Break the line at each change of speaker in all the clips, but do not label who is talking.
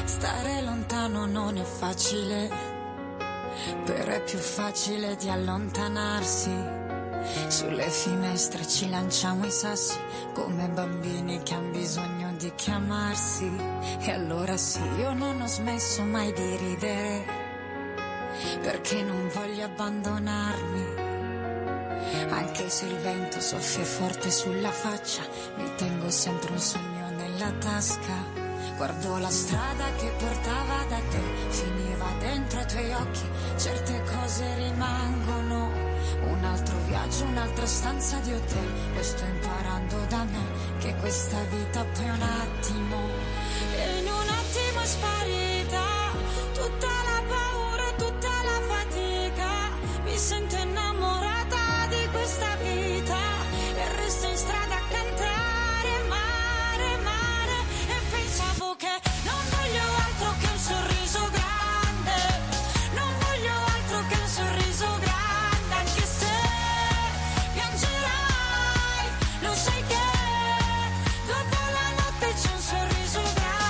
Stare lontano non è facile, però è più facile di allontanarsi. Sulle finestre ci lanciamo i sassi come bambini che han bisogno di chiamarsi. E allora sì, io non ho smesso mai di ridere, perché non voglio abbandonarmi. Anche se il vento soffia forte sulla faccia, mi tengo sempre un sogno nella tasca. Guardo la strada che portava da te, finiva dentro ai tuoi occhi, certe cose rimangono. Un altro viaggio, un'altra stanza di hotel, lo sto imparando da me, che questa vita poi è un attimo. E in un attimo è sparita tutta la paura, tutta la fatica. Mi sento innamorata di questa vita e resto in strada a cantare mare, mare. E pensavo che non voglio altro che un sorriso grande, non voglio altro che un sorriso grande, anche se piangerai, lo sai che dopo la notte c'è un sorriso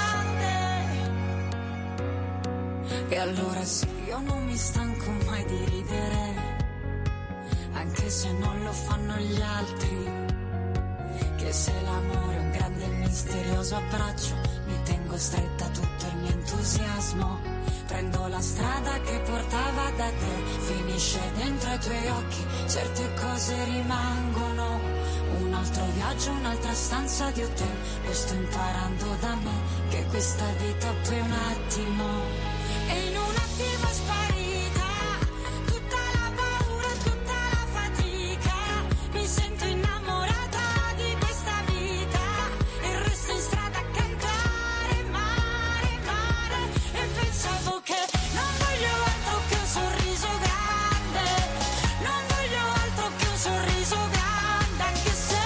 grande. E allora sì, io non mi stanco mai di ridere, anche se non lo fanno gli altri. Che se l'amore è un grande e misterioso abbraccio, mi tengo stretta tutto il mio entusiasmo. Prendo la strada che portava da te, finisce dentro ai tuoi occhi, certe cose rimangono. Un altro viaggio, un'altra stanza di hotel, lo sto imparando da me, che questa vita poi è un attimo. E in un attimo è sparita tutta la paura, tutta la fatica. Mi sento innamorata di questa vita e resto in strada a cantare mare, mare. E pensavo che non voglio altro che un sorriso grande, non voglio altro che un sorriso grande, anche se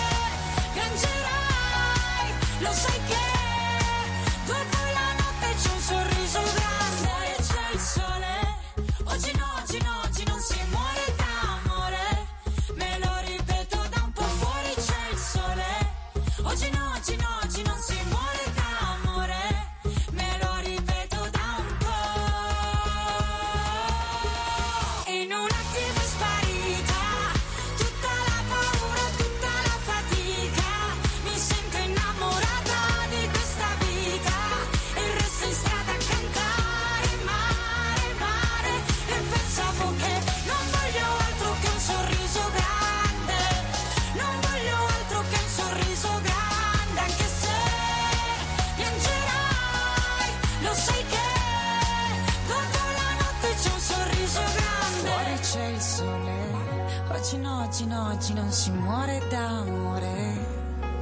piangerai, lo sai che dopo la notte c'è un sorriso grande. Fuori c'è il sole, oggi no, oggi no, oggi non si muore d'amore. Me lo ripeto da un po'. Fuori c'è il sole, oggi no, oggi no, oggi non si muore d'amore. Me lo ripeto da un po'. In un attimo è sparita tutta la paura, tutta la fatica. Mi sento innamorata di questa vita e resto in strada a cantare mare, mare. E pensavo che non voglio altro che un sorriso grande, non voglio altro che un sorriso grande, anche se piangerai, lo sai che dopo la notte c'è un sorriso grande. Fuori c'è il sole, oggi no, oggi no, oggi non si muore d'amore.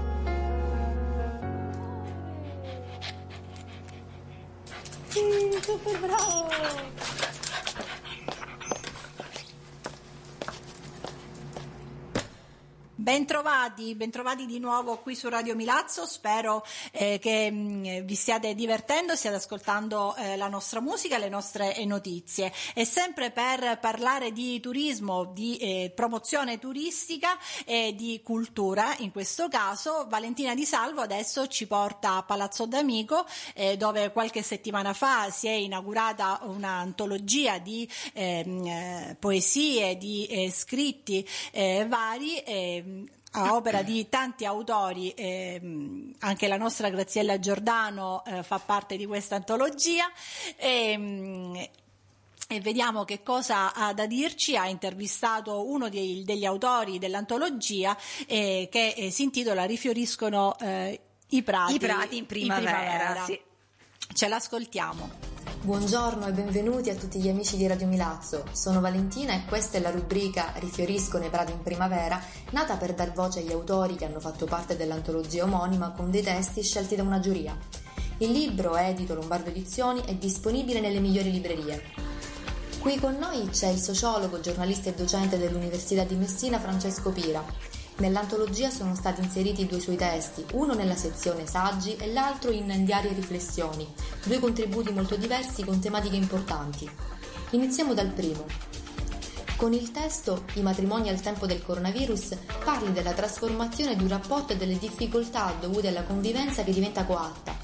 Super bravo! Bentrovati di nuovo qui su Radio Milazzo. Spero che vi stiate divertendo, stiate ascoltando la nostra musica, le nostre notizie. E sempre per parlare di turismo, di promozione turistica e di cultura, in questo caso Valentina Di Salvo adesso ci porta a Palazzo D'Amico, dove qualche settimana fa si è inaugurata un'antologia di poesie, di scritti vari, a opera di tanti autori. Anche la nostra Graziella Giordano fa parte di questa antologia, e vediamo che cosa ha da dirci. Ha intervistato uno degli autori dell'antologia, che si intitola Rifioriscono i prati
in primavera. Sì.
Ce l'ascoltiamo.
Buongiorno e benvenuti a tutti gli amici di Radio Milazzo. Sono Valentina e questa è la rubrica Rifioriscono i prati in primavera, nata per dar voce agli autori che hanno fatto parte dell'antologia omonima con dei testi scelti da una giuria. Il libro, edito Lombardo Edizioni, è disponibile nelle migliori librerie. Qui con noi c'è il sociologo, giornalista e docente dell'Università di Messina Francesco Pira. Nell'antologia sono stati inseriti 2 suoi testi, uno nella sezione saggi e l'altro in diari e riflessioni, 2 contributi molto diversi con tematiche importanti. Iniziamo dal primo. Con il testo I matrimoni al tempo del coronavirus parli della trasformazione di un rapporto e delle difficoltà dovute alla convivenza che diventa coatta.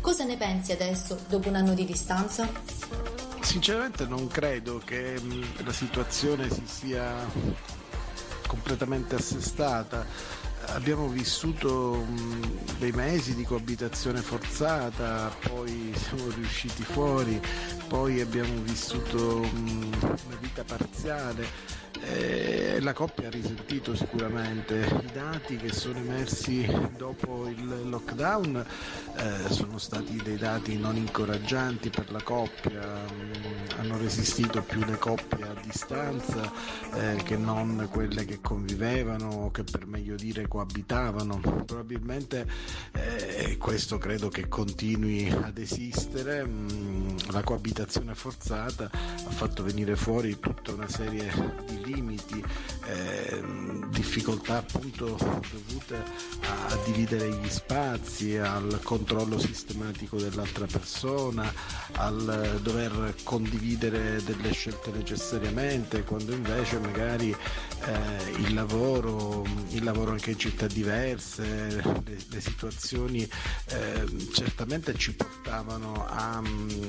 Cosa ne pensi adesso, dopo un anno di distanza?
Sinceramente non credo che la situazione si sia completamente assestata. Abbiamo vissuto dei mesi di coabitazione forzata, poi siamo riusciti fuori, poi abbiamo vissuto una vita parziale. La coppia ha risentito sicuramente. I dati che sono emersi dopo il lockdown sono stati dei dati non incoraggianti per la coppia. Hanno resistito più le coppie a distanza che non quelle che convivevano o che, per meglio dire, coabitavano. Probabilmente questo credo che continui ad esistere. La coabitazione forzata ha fatto venire fuori tutta una serie di limiti, difficoltà appunto dovute a dividere gli spazi, al controllo sistematico dell'altra persona, al dover condividere delle scelte necessariamente, quando invece magari il lavoro anche in città diverse, le situazioni certamente ci portavano a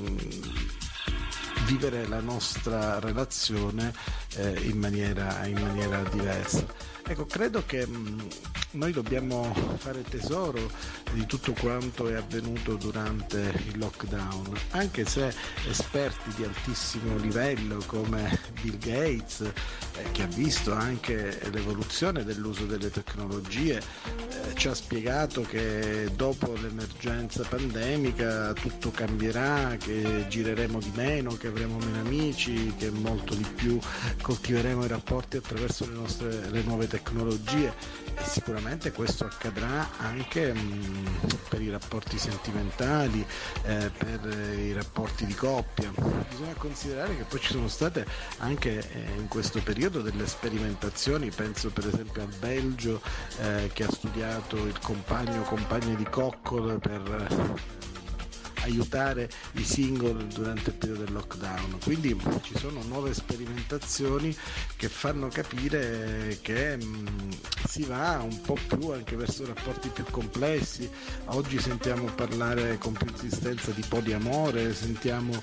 vivere la nostra relazione in maniera diversa. Ecco, credo che noi dobbiamo fare tesoro di tutto quanto è avvenuto durante il lockdown, anche se esperti di altissimo livello come Bill Gates, che ha visto anche l'evoluzione dell'uso delle tecnologie, ci ha spiegato che dopo l'emergenza pandemica tutto cambierà, che gireremo di meno, che avremo meno amici, che molto di più coltiveremo i rapporti attraverso le nuove tecnologie, e sicuramente questo accadrà anche per i rapporti sentimentali, per i rapporti di coppia. Bisogna considerare che poi ci sono state anche in questo periodo delle sperimentazioni, penso per esempio al Belgio che ha studiato il compagno o compagna di coccole per aiutare i single durante il periodo del lockdown. Quindi ci sono nuove sperimentazioni che fanno capire che si va un po' più anche verso rapporti più complessi. Oggi sentiamo parlare con più insistenza di poliamore, sentiamo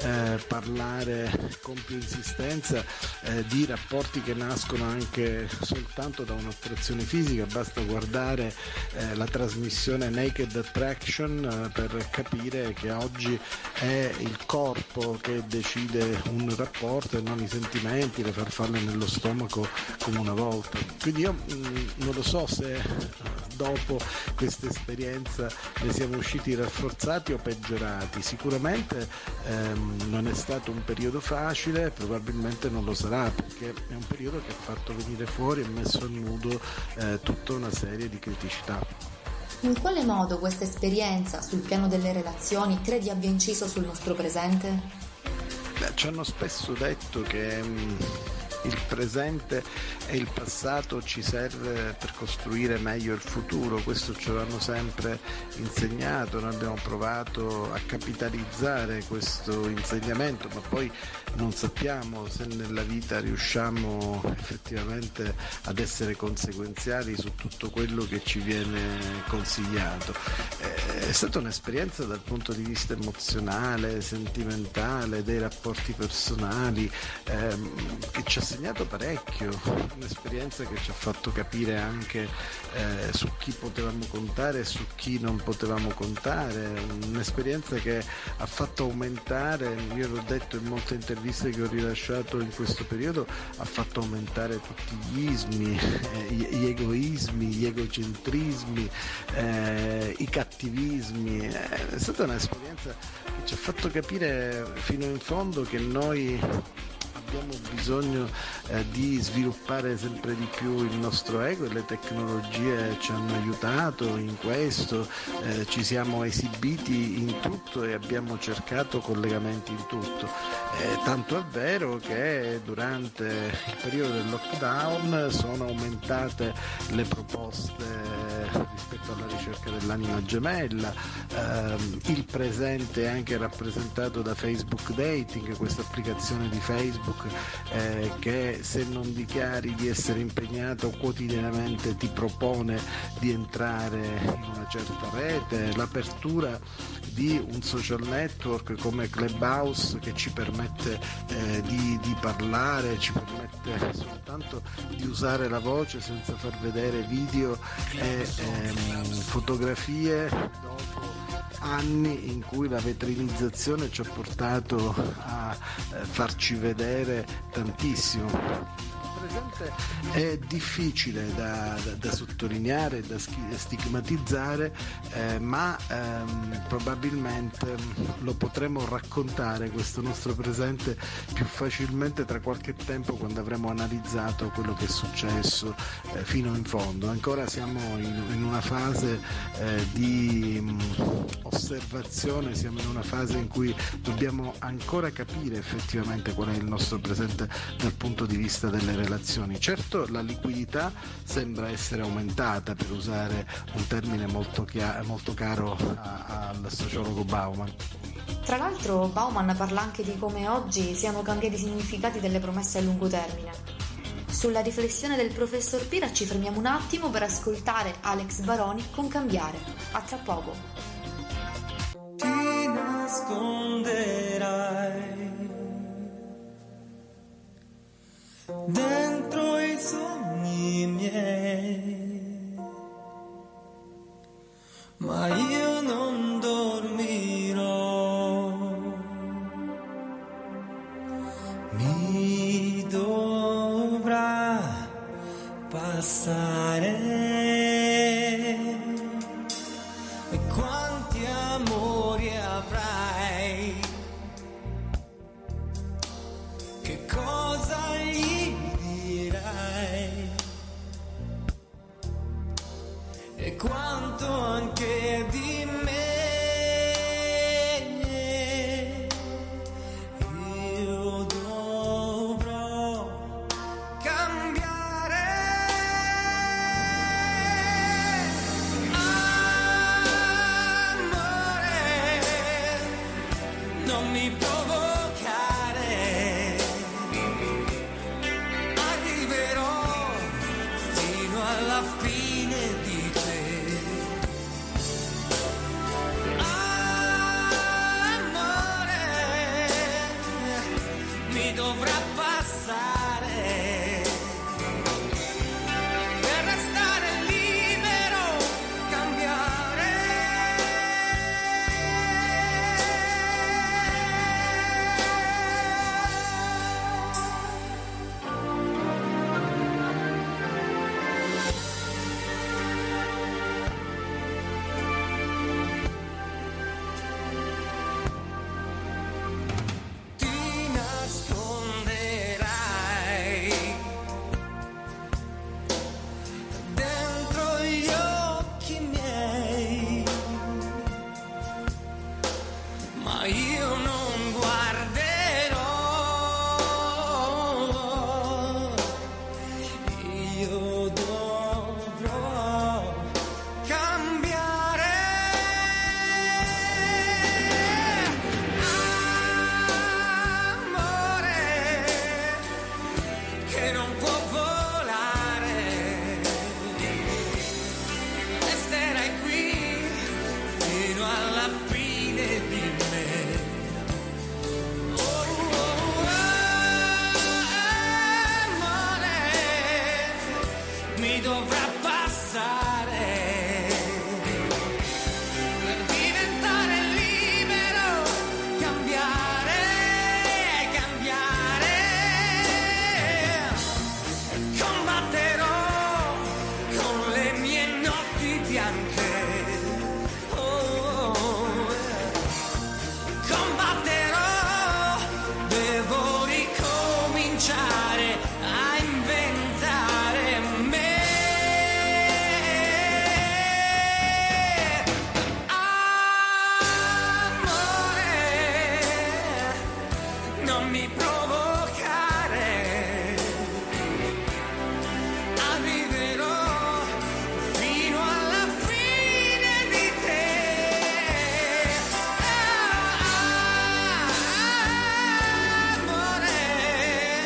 parlare con più insistenza di rapporti che nascono anche soltanto da un'attrazione fisica. Basta guardare la trasmissione Naked Attraction per capire che oggi è il corpo che decide un rapporto e non i sentimenti, le farfalle nello stomaco come una volta. Quindi io non lo so se dopo questa esperienza ne siamo usciti rafforzati o peggiorati. Sicuramente non è stato un periodo facile, probabilmente non lo sarà, perché è un periodo che ha fatto venire fuori e messo a nudo tutta una serie di criticità.
In quale modo questa esperienza sul piano delle relazioni credi abbia inciso sul nostro presente?
Ci hanno spesso detto che il presente e il passato ci serve per costruire meglio il futuro. Questo ce l'hanno sempre insegnato, noi abbiamo provato a capitalizzare questo insegnamento, ma poi non sappiamo se nella vita riusciamo effettivamente ad essere conseguenziali su tutto quello che ci viene consigliato. È stata un'esperienza dal punto di vista emozionale, sentimentale, dei rapporti personali, che ci ha segnato parecchio, un'esperienza che ci ha fatto capire anche su chi potevamo contare e su chi non potevamo contare, un'esperienza che ha fatto aumentare, io l'ho detto in molte interviste che ho rilasciato in questo periodo, ha fatto aumentare tutti gli ismi, gli egoismi, gli egocentrismi, i cattivismi. È stata un'esperienza che ci ha fatto capire fino in fondo che noi abbiamo bisogno di sviluppare sempre di più il nostro ego, e le tecnologie ci hanno aiutato in questo, ci siamo esibiti in tutto e abbiamo cercato collegamenti in tutto, tanto è vero che durante il periodo del lockdown sono aumentate le proposte rispetto alla ricerca dell'anima gemella, il presente è anche rappresentato da Facebook Dating, questa applicazione di Facebook network che se non dichiari di essere impegnato quotidianamente ti propone di entrare in una certa rete, l'apertura di un social network come Clubhouse che ci permette di parlare, ci permette soltanto di usare la voce senza far vedere video e fotografie dopo anni in cui la vetrinizzazione ci ha portato a farci vedere tantissimo. È difficile da sottolineare, da stigmatizzare, ma probabilmente lo potremo raccontare questo nostro presente più facilmente tra qualche tempo, quando avremo analizzato quello che è successo fino in fondo. Ancora siamo in una fase di osservazione, siamo in una fase in cui dobbiamo ancora capire effettivamente qual è il nostro presente dal punto di vista delle relazioni. Certo, la liquidità sembra essere aumentata, per usare un termine molto caro al sociologo Bauman.
Tra l'altro Bauman parla anche di come oggi siano cambiati i significati delle promesse a lungo termine. Sulla riflessione del professor Pira ci fermiamo un attimo per ascoltare Alex Baroni con Cambiare. A tra poco.
Ti nasconderai dentro i sogni miei, ma io non dormirò, mi dovrà passare. E quanti amori avrai, che cosa gli dirai, e quanto anche di me io dovrò cambiare. Amore, non mi provocare, arriverò fino alla fine di te. Amore, mi dovrà passare per restare libero, cambiare. Ti nasconderai dentro gli occhi miei, ma io non guarderò, io dovrò cambiare. Amore, che non può volare, resterai qui fino alla fine di me. Oh, oh, amore, mi dovrà passare per diventare libero, cambiare, cambiare. Combatterò con le mie notti bianche. Oh, combatterò, devo ricominciare a inventare me. Amore, non mi provocare, arriverò fino alla fine di te. Amore,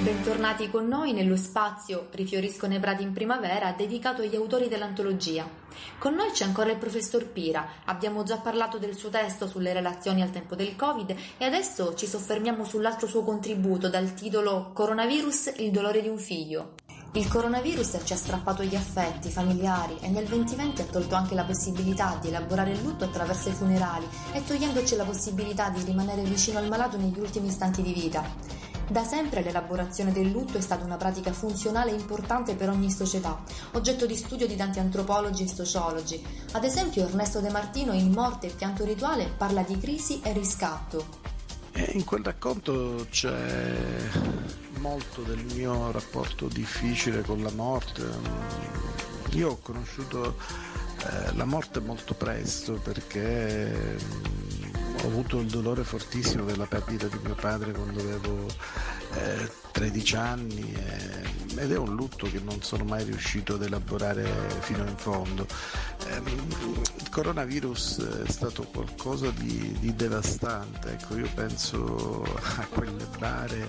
Bentornati con noi nello spazio Rifioriscono i prati in primavera dedicato agli autori dell'antologia. Con noi c'è ancora il professor Pira, abbiamo già parlato del suo testo sulle relazioni al tempo del Covid e adesso ci soffermiamo sull'altro suo contributo dal titolo Coronavirus, il dolore di un figlio. Il coronavirus ci ha strappato gli affetti familiari e nel 2020 ha tolto anche la possibilità di elaborare il lutto attraverso i funerali e togliendoci la possibilità di rimanere vicino al malato negli ultimi istanti di vita. Da sempre l'elaborazione del lutto è stata una pratica funzionale e importante per ogni società, oggetto di studio di tanti antropologi e sociologi. Ad esempio Ernesto De Martino in Morte e pianto rituale parla di crisi e riscatto.
In quel racconto c'è molto del mio rapporto difficile con la morte. Io ho conosciuto la morte molto presto perché ho avuto il dolore fortissimo della perdita di mio padre quando avevo 13 anni ed è un lutto che non sono mai riuscito ad elaborare fino in fondo. Il coronavirus è stato qualcosa di devastante, ecco, io penso a quelle bare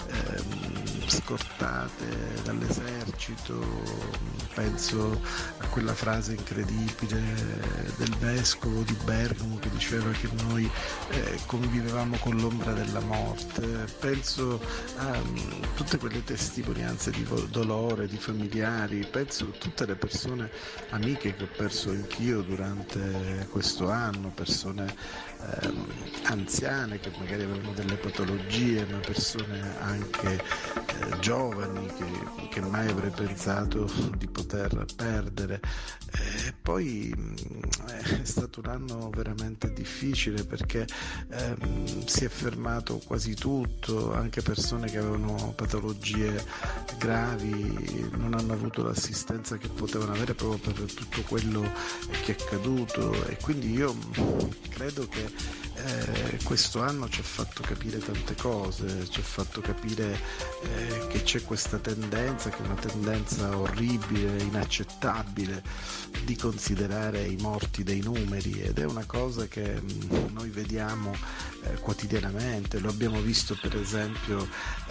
scortate dall'esercito, penso a quella frase incredibile del vescovo di Bergamo che diceva che noi convivevamo con l'ombra della morte, penso a tutte quelle testimonianze di dolore, di familiari, penso a tutte le persone amiche che ho perso anch'io durante questo anno, persone anziane che magari avevano delle patologie, ma persone anche giovani che mai avrei pensato di poter perdere. E poi è stato un anno veramente difficile perché si è fermato quasi tutto, anche persone che avevano patologie gravi non hanno avuto l'assistenza che potevano avere proprio per tutto quello che è accaduto, e quindi io credo che questo anno ci ha fatto capire tante cose, ci ha fatto capire che c'è questa tendenza, che è una tendenza orribile, inaccettabile, di considerare i morti dei numeri, ed è una cosa che noi vediamo quotidianamente. Lo abbiamo visto per esempio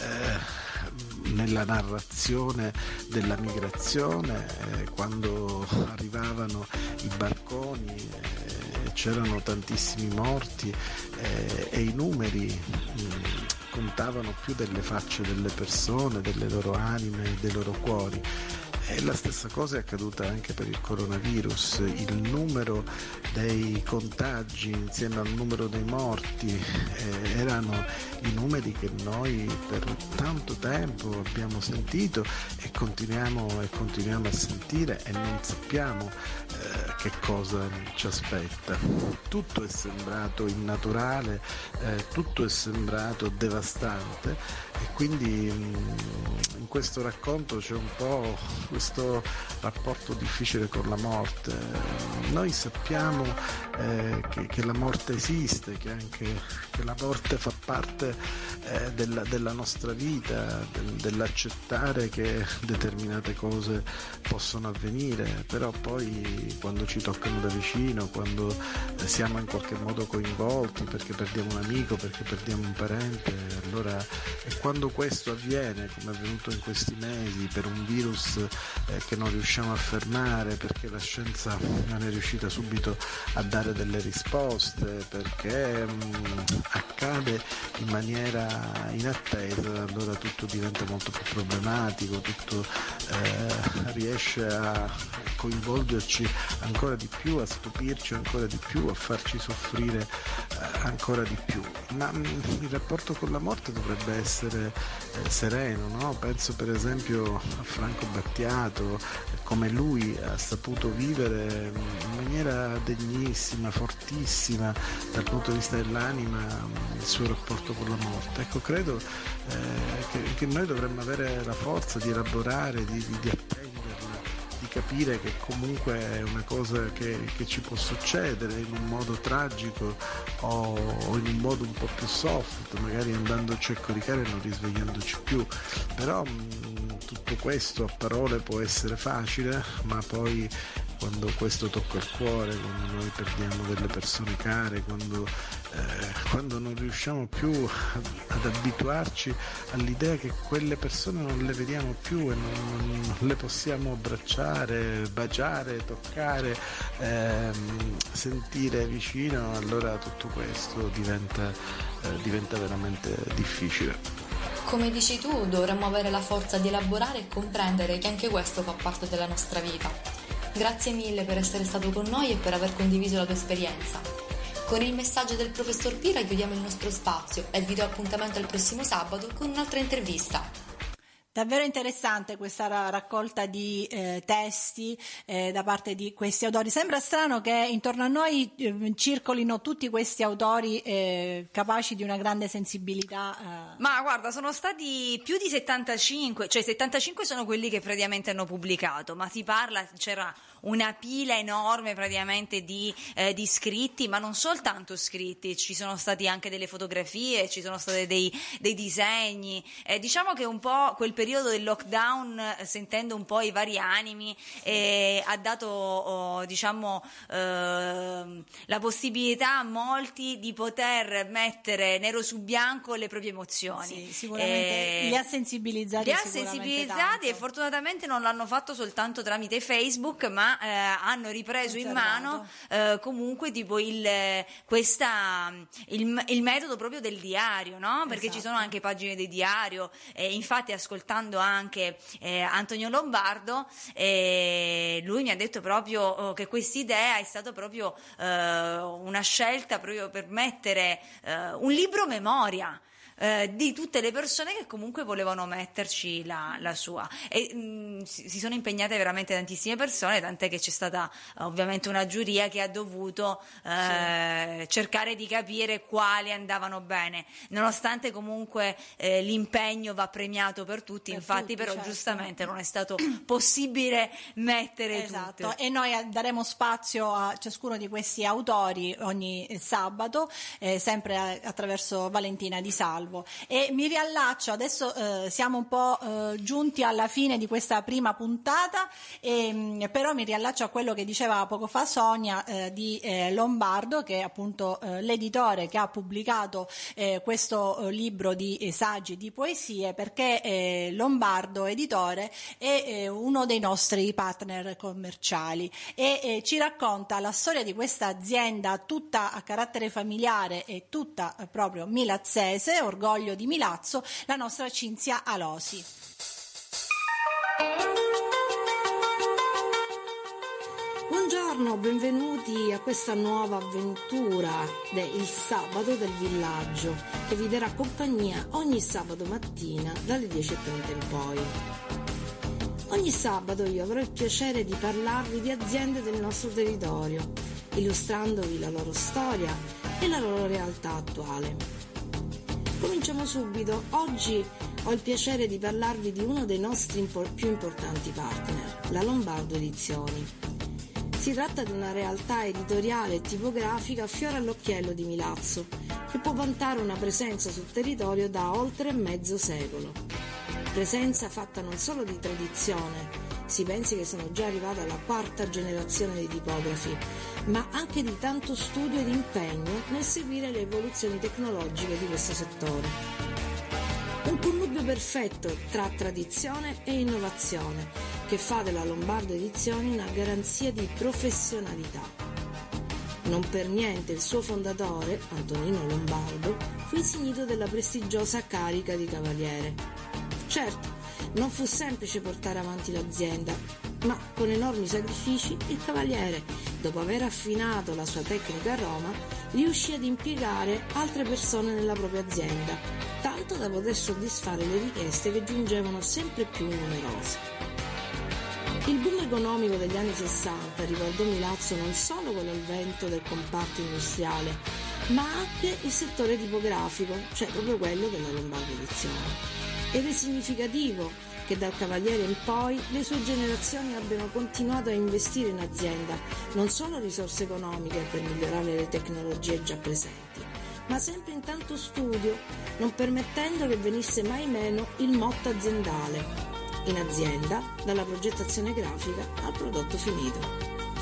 nella narrazione della migrazione, quando arrivavano i barconi c'erano tantissimi morti e i numeri contavano più delle facce delle persone, delle loro anime, dei loro cuori. E la stessa cosa è accaduta anche per il coronavirus. Il numero dei contagi insieme al numero dei morti erano i numeri che noi per tanto tempo abbiamo sentito e continuiamo a sentire, e non sappiamo che cosa ci aspetta. Tutto è sembrato innaturale, tutto è sembrato devastante, e quindi in questo racconto c'è un po' questo rapporto difficile con la morte. Noi sappiamo che la morte esiste, che la morte fa parte della nostra vita, dell'accettare che determinate cose possono avvenire, però poi quando ci toccano da vicino, quando siamo in qualche modo coinvolti perché perdiamo un amico, perché perdiamo un parente, allora, e quando questo avviene, come è avvenuto in questi mesi, per un virus che non riusciamo a fermare, perché la scienza non è riuscita subito a dare delle risposte, perché accade in maniera inattesa, allora tutto diventa molto più problematico, tutto riesce a coinvolgerci ancora di più, a stupirci ancora di più, a farci soffrire ancora di più. Ma il rapporto con la morte dovrebbe essere sereno, no? Penso per esempio a Franco Battiato, come lui ha saputo vivere in maniera degnissima, fortissima dal punto di vista dell'anima il suo rapporto con la morte. Ecco, credo che noi dovremmo avere la forza di elaborare, di attenderla, di capire che comunque è una cosa che ci può succedere in un modo tragico o in un modo un po' più soft, magari andandoci a coricare e non risvegliandoci più, però tutto questo a parole può essere facile, ma poi quando questo tocca il cuore, quando noi perdiamo delle persone care, quando non riusciamo più ad abituarci all'idea che quelle persone non le vediamo più e non le possiamo abbracciare, baciare, toccare, sentire vicino, allora tutto questo diventa veramente difficile.
Come dici tu, dovremmo avere la forza di elaborare e comprendere che anche questo fa parte della nostra vita. Grazie mille per essere stato con noi e per aver condiviso la tua esperienza. Con il messaggio del professor Pira chiudiamo il nostro spazio e vi do appuntamento al prossimo sabato con un'altra intervista.
Davvero interessante questa raccolta di testi da parte di questi autori. Sembra strano che intorno a noi circolino tutti questi autori capaci di una grande sensibilità.
Ma guarda, sono stati più di 75, cioè 75 sono quelli che praticamente hanno pubblicato, ma si parla, c'era una pila enorme praticamente di scritti, ma non soltanto scritti, ci sono stati anche delle fotografie, ci sono stati dei disegni, diciamo che un po' quel periodo del lockdown, sentendo un po' i vari animi, ha dato la possibilità a molti di poter mettere nero su bianco le proprie emozioni.
Sì, sicuramente li ha sensibilizzati tanto.
E fortunatamente non l'hanno fatto soltanto tramite Facebook, ma hanno ripreso in mano comunque tipo il metodo proprio del diario, no? Perché ci sono anche pagine di diario, infatti ascoltando anche Antonio Lombardo, lui mi ha detto proprio che quest'idea è stata proprio una scelta proprio per mettere un libro memoria di tutte le persone che comunque volevano metterci la sua, e si sono impegnate veramente tantissime persone, tant'è che c'è stata ovviamente una giuria che ha dovuto cercare di capire quali andavano bene, nonostante comunque l'impegno va premiato per tutti, infatti però giustamente non è stato possibile mettere tutti.
E noi daremo spazio a ciascuno di questi autori ogni sabato, sempre attraverso Valentina Di Salvo. E mi riallaccio adesso, siamo un po' giunti alla fine di questa prima puntata, però mi riallaccio a quello che diceva poco fa Sonia di Lombardo, che è appunto l'editore che ha pubblicato questo libro di saggi, di poesie, perché Lombardo editore è uno dei nostri partner commerciali e ci racconta la storia di questa azienda tutta a carattere familiare e tutta proprio milazzese, orgoglio di Milazzo, la nostra Cinzia Alosi.
Buongiorno, benvenuti a questa nuova avventura del Sabato del Villaggio, che vi darà compagnia ogni sabato mattina dalle 10:30 in poi. Ogni sabato io avrò il piacere di parlarvi di aziende del nostro territorio, illustrandovi la loro storia e la loro realtà attuale. Cominciamo subito. Oggi ho il piacere di parlarvi di uno dei nostri più importanti partner, la Lombardo Edizioni. Si tratta di una realtà editoriale e tipografica a fiore all'occhiello di Milazzo, che può vantare una presenza sul territorio da oltre mezzo secolo. Presenza fatta non solo di tradizione, si pensi che sono già arrivata alla 4ª generazione dei tipografi, ma anche di tanto studio ed impegno nel seguire le evoluzioni tecnologiche di questo settore. Un connubio perfetto tra tradizione e innovazione che fa della Lombardo Edizioni una garanzia di professionalità. Non per niente il suo fondatore, Antonino Lombardo, fu insignito della prestigiosa carica di cavaliere. Certo, non fu semplice portare avanti l'azienda, ma con enormi sacrifici il cavaliere, dopo aver affinato la sua tecnica a Roma, riuscì ad impiegare altre persone nella propria azienda, tanto da poter soddisfare le richieste che giungevano sempre più numerose. Il boom economico degli anni 60 riguardò Milazzo non solo con l'avvento del comparto industriale, ma anche il settore tipografico, cioè proprio quello della Lombardo Edizioni. Ed è significativo che dal cavaliere in poi le sue generazioni abbiano continuato a investire in azienda non solo risorse economiche per migliorare le tecnologie già presenti, ma sempre in tanto studio, non permettendo che venisse mai meno il motto aziendale: in azienda, dalla progettazione grafica al prodotto finito.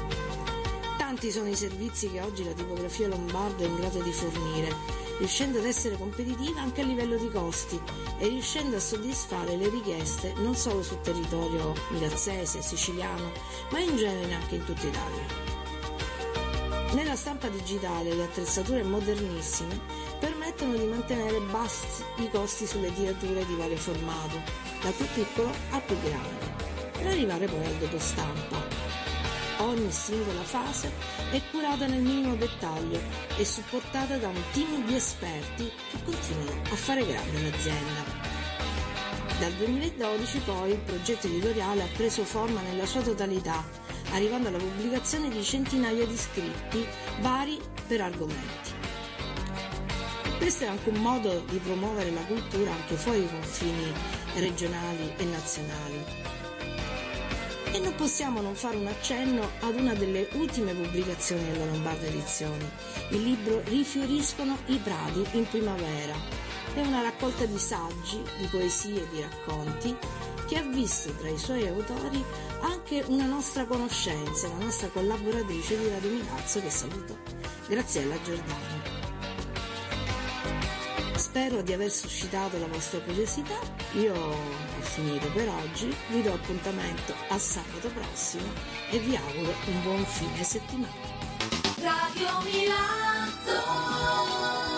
Molti sono i servizi che oggi la tipografia lombarda è in grado di fornire, riuscendo ad essere competitiva anche a livello di costi e riuscendo a soddisfare le richieste non solo sul territorio milazzese, siciliano, ma in genere anche in tutta Italia. Nella stampa digitale le attrezzature modernissime permettono di mantenere bassi i costi sulle tirature di vario formato, da più piccolo a più grande, per arrivare poi al doppostampa. Ogni singola fase è curata nel minimo dettaglio e supportata da un team di esperti che continuano a fare grande l'azienda. Dal 2012 poi il progetto editoriale ha preso forma nella sua totalità, arrivando alla pubblicazione di centinaia di scritti vari per argomenti. Questo è anche un modo di promuovere la cultura anche fuori i confini regionali e nazionali. E non possiamo non fare un accenno ad una delle ultime pubblicazioni della Lombarda Edizioni, il libro Rifioriscono i prati in primavera. È una raccolta di saggi, di poesie e di racconti che ha visto tra i suoi autori anche una nostra conoscenza, la nostra collaboratrice di Radio Milazzo che saluto, Graziella Giordano. Spero di aver suscitato la vostra curiosità. Io ho finito per oggi, vi do appuntamento a sabato prossimo e vi auguro un buon fine settimana.
Radio Milazzo.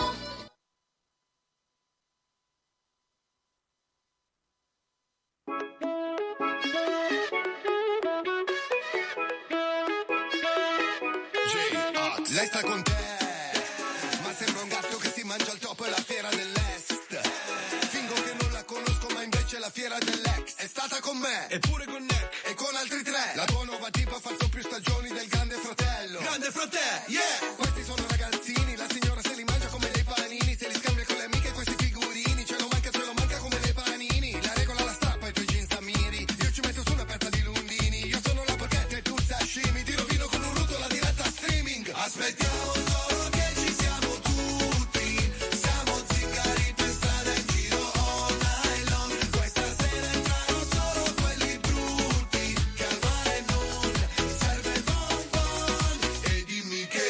Lei sta con te, ma sembra un gatto che si mangia il topo e la fiera dell'est. Fingo che non la conosco, ma invece la fiera dell'ex è stata con me, eppure con Nick e con altri tre. La tua nuova tipa ha fatto più stagioni del Grande Fratello. Grande Fratello, yeah! Questi sono ragazzini, la signora se li mangia come dei panini. Se li scambia con le amiche questi figurini, ce lo manca come dei panini. La regola la strappa ai tuoi jeans Amiri. Io ci metto su una pezza di Lundini. Io sono la porchetta e tu sashimi. Ti rovino con un ruto la diretta streaming. Aspettiamo solo che ci siamo tutti. Siamo zingari per strada in giro all night long. Questa sera entrano solo quelli brutti, che al mare non serve il bonbon. E dimmi che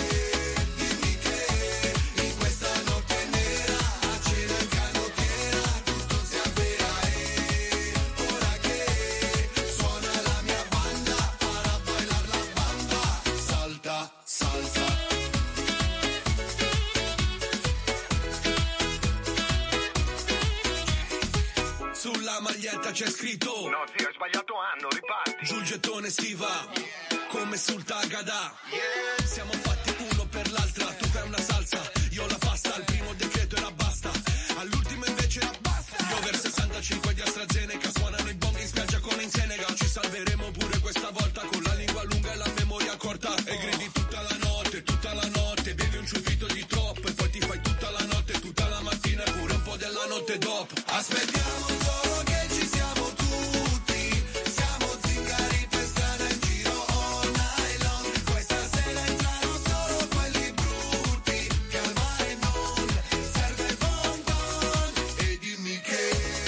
in questa notte nera a cena in canottiera tutto si avvera. E ora che suona la mia banda, para bailar la banda. Salta, salsa. Sulla maglietta c'è scritto: no zio, hai sbagliato anno, riparti. Sul gettone stiva, come sul Tagada. Siamo fatti uno per l'altra. Tu fai una salsa, io la pasta. Al primo decreto era basta, all'ultimo invece era basta. Gli over 65 di AstraZeneca suonano i bong in spiaggia come in Senegal. Ci salveremo pure questa volta, con la lingua lunga e la memoria corta. E gridi tutta la notte, bevi un ciuffito di troppo e poi ti fai tutta la notte, tutta la mattina e pure un po' della notte dopo. Aspettiamo solo che ci siamo tutti. Siamo zingari per strada in giro all night long. Questa sera entrano solo quelli brutti, che al mare non serve il bonbon. E dimmi che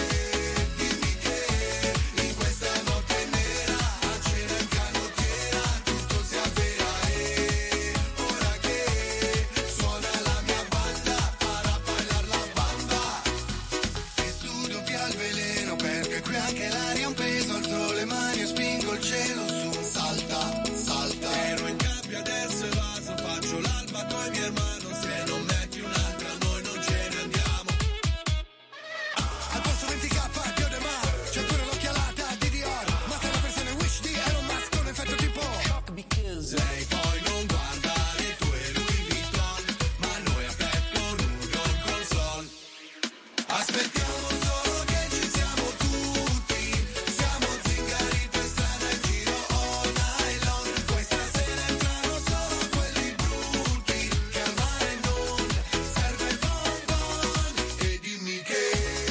in questa notte nera a cena in canottiera tutto si avvera. E ora che suona la mia banda, para bailar la bamba. E sudo via il veleno perché qui anche l'aria è un peso. Alzo le mani e spingo il cielo su. Salta, salta. Ero in gabbia, adesso evaso. Faccio l'alba con i miei hermanos. Se non metti un'altra noi non ce ne andiamo. Al posto 20k Dio de Mar, c'è pure l'occhialata di Dior. Ma se la versione Wish di Elon Musk con effetto tipo shock because lei poi non guarda le tue Louis Vuitton, ma noi a petto nudo in console. Aspettiamo solo che ci siamo tutti. Siamo zingari per strada in giro all night long. Questa sera entrano solo quelli brutti, che al mare non serve il bonbon. E dimmi che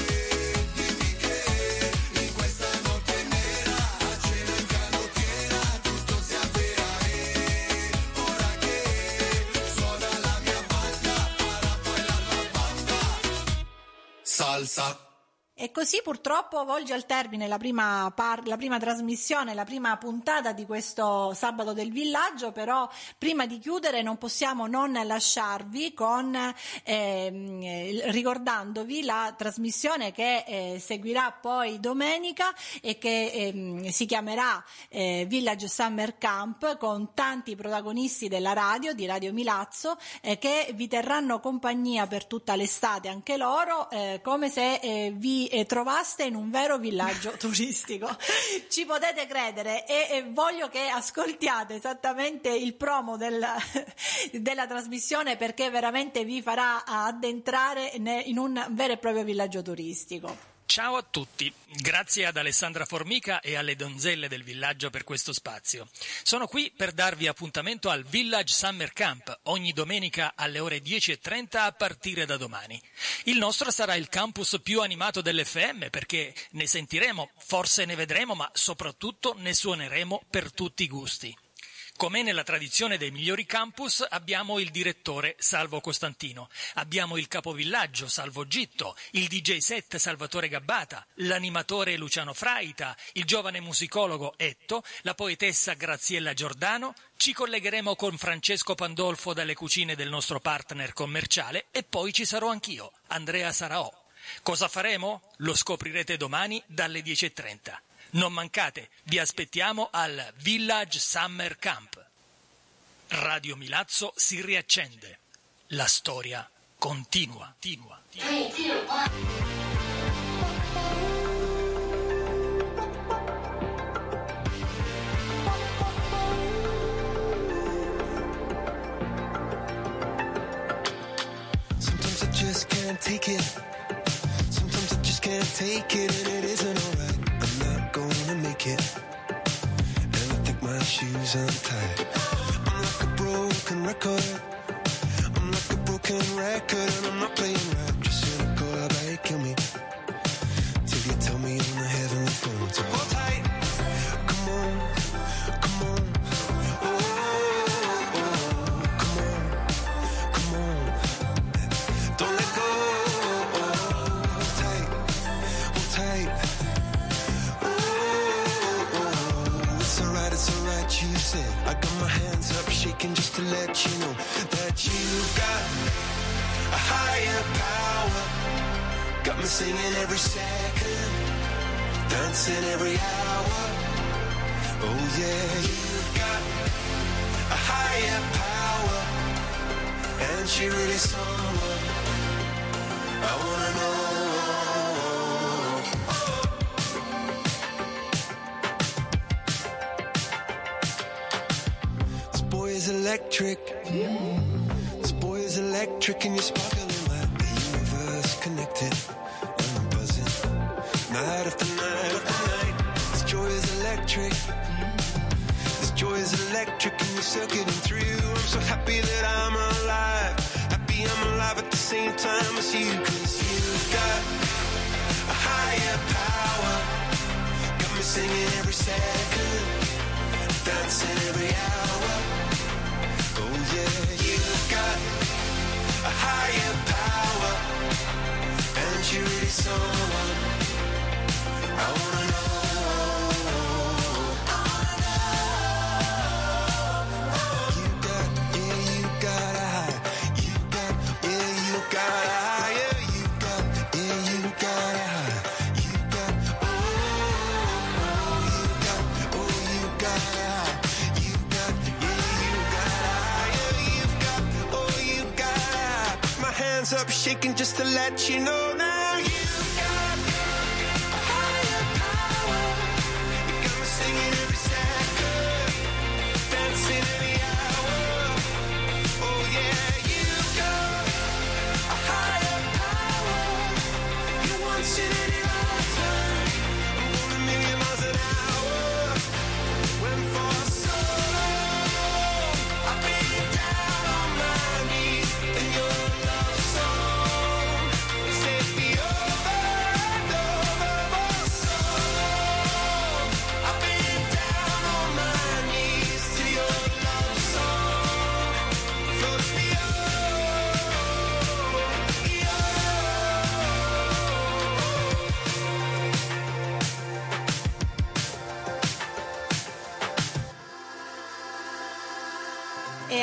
in questa notte nera a cena in canottiera tutto si avvera. E ora che suona la mia banda, para bailar la bamba. Salsa.
E così purtroppo volge al termine la prima trasmissione, la prima puntata di questo Sabato del Villaggio, però prima di chiudere non possiamo non lasciarvi con ricordandovi la trasmissione che seguirà poi domenica e che si chiamerà Village Summer Camp, con tanti protagonisti della radio, di Radio Milazzo, che vi terranno compagnia per tutta l'estate, anche loro, come se vi trovaste in un vero villaggio turistico. Ci potete credere, e voglio che ascoltiate esattamente il promo della trasmissione, perché veramente vi farà addentrare in un vero e proprio villaggio turistico.
Ciao a tutti, grazie ad Alessandra Formica e alle donzelle del villaggio per questo spazio. Sono qui per darvi appuntamento al Village Summer Camp, ogni domenica alle ore 10:30 a partire da domani. Il nostro sarà il campus più animato dell'FM, perché ne sentiremo, forse ne vedremo, ma soprattutto ne suoneremo per tutti i gusti. Come nella tradizione dei migliori campus, abbiamo il direttore Salvo Costantino, abbiamo il capovillaggio Salvo Gitto, il DJ set Salvatore Gabbata, l'animatore Luciano Fraita, il giovane musicologo Etto, la poetessa Graziella Giordano. Ci collegheremo con Francesco Pandolfo dalle cucine del nostro partner commerciale e poi ci sarò anch'io, Andrea Saraò. Cosa faremo? Lo scoprirete domani dalle 10:30. Non mancate, vi aspettiamo al Village Summer Camp. Radio Milazzo si riaccende. La storia continua.
Sometimes I just can't take it. Sometimes I just can't take it, and it isn't alright. I'm not gonna make it, and I think my shoes untied. I'm like a broken record. I'm like a broken record, and I'm not playing right. Just cynical, I kill me till you tell me on the heavenly phone to hold tight. Come on, come on. Oh, come on, come on. Don't let go. Hold tight, hold tight. It's alright, you said. I got my hands up shaking just to let you know that you've got a higher power. Got me singing every second, dancing every hour. Oh yeah, you've got a higher power, and she really someone I wanna know. Electric. This boy is electric, and you're sparkling like the universe connected. And I'm buzzing night after night after night. This joy is electric. This joy is electric, and you're circuiting through. I'm so happy that I'm alive. Happy I'm alive at the same time as you, 'cause you've got a higher power. Got me singing every second, dancing every hour. Oh yeah, you've got a higher power, and you're really someone I wanna know. You got, yeah, you got a high. You got, yeah, you got a higher. You got, yeah, you got a high. You got, you got, you got a high. You got, yeah, you got a hands up shaking just to let you know now you've got a higher power. You got me singing every second, dancing every hour. Oh yeah, you've got a higher power. You once in any lifetime. I'm going a million miles an hour. When for so long I've been down on my knees in your love song. Set me over and over for so long. I've been down on my knees to your love song. Floats me over,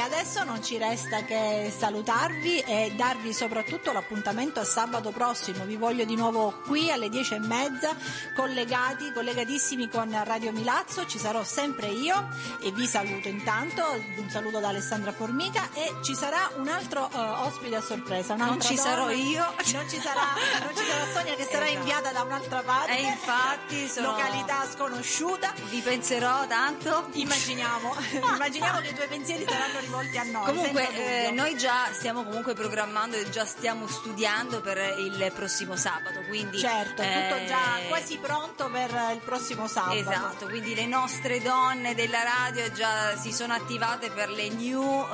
adesso non ci resta che salutarvi e darvi soprattutto l'appuntamento a sabato prossimo. Vi voglio di nuovo qui alle 10:30 collegatissimi con Radio Milazzo. Ci sarò sempre io e vi saluto intanto. Un saluto da Alessandra Formica e ci sarà un altro ospite a sorpresa.
Non ci sarò io.
Non ci sarà Sonia che sarà inviata da un'altra parte.
Infatti
località sconosciuta.
Vi penserò tanto.
Immaginiamo che i tuoi pensieri saranno rivolti a noi.
Comunque noi già stiamo comunque programmando e già stiamo studiando per il prossimo sabato, quindi
certo, tutto già quasi pronto per il prossimo sabato.
Esatto, quindi le nostre donne della radio già si sono attivate per le news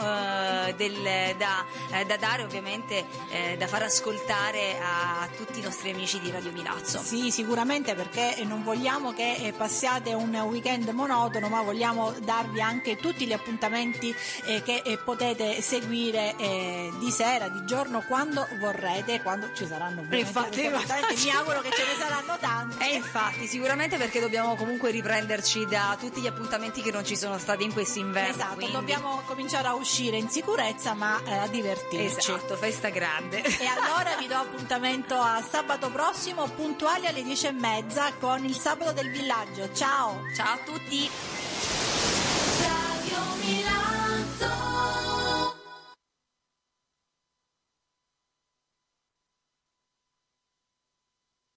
da dare, ovviamente da far ascoltare a tutti i nostri amici di Radio Milazzo.
Sì, sicuramente, perché non vogliamo che passiate un weekend monotono, ma vogliamo darvi anche tutti gli appuntamenti che potete seguire di sera, di giorno, quando vorrete, quando ci saranno.
Infatti,
mi auguro che ce ne saranno tanti.
E infatti, sicuramente, perché dobbiamo comunque riprenderci da tutti gli appuntamenti che non ci sono stati in questo inverno.
Esatto,
quindi
dobbiamo cominciare a uscire in sicurezza, ma a divertirci.
Esatto, festa grande.
E allora vi do appuntamento a sabato prossimo, puntuali alle 10:30 con il Sabato del Villaggio. Ciao!
Ciao a tutti!